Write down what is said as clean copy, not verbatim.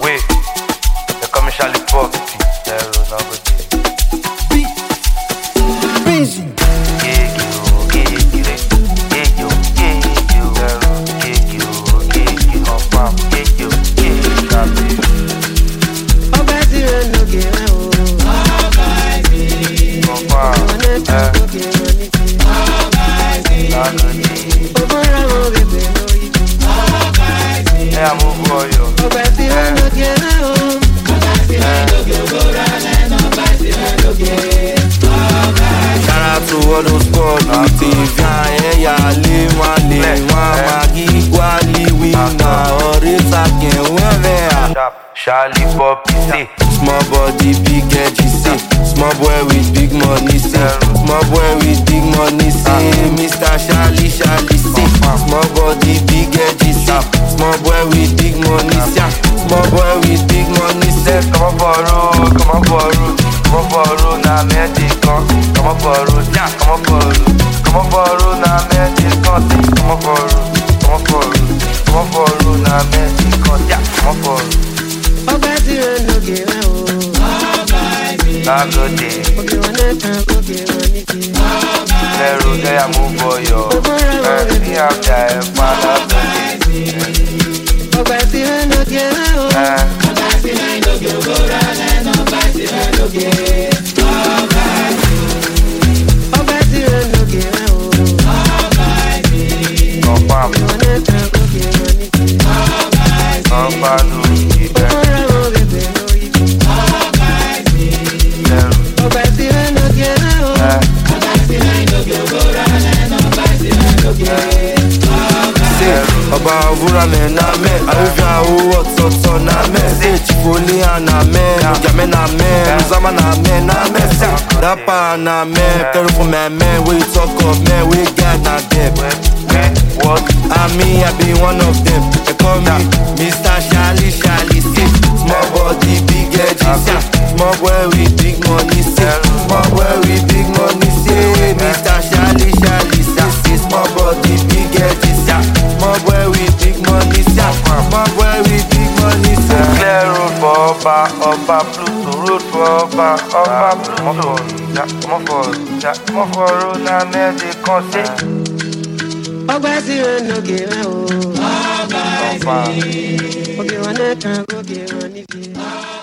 Wait, they call me Charlie Pop. Zero, no good day. Breezy. All those sports with Vivian, Maggie, Wally, Winner, Orita, Charlie Poppy, say small body, big edgy, say small boy with big money, say small boy with big money, say Mr. Charlie, say small body, big edgy, say small boy with big money, say small boy with big money, say come on borrow, na medical. Come on borrow, na medical. Come on borrow, na medical. Come on borrow. Na good day. Zero day I move for you. Me after a father. Oba Ovura me na me, Arivia who so na me, say Chifoli na me, Game na me, Zama na me, Dapa na me, terrible man, we talk of men, we got na them. What? I mean, I be one of them. They call me Mr. Charlie, say small body, big edgy, say small boy with big money, say small boy with big money, say Mr. Charlie, say small body, big edgy, say small boy with big money, say small boy with big money, say clear road for Oba Pluto, road for Oba Pluto. Come on for road na medical, say. Ọgbà sí ẹnu gèrè o. Ọba. Òbí wọn náà kan kó gèrè níbi.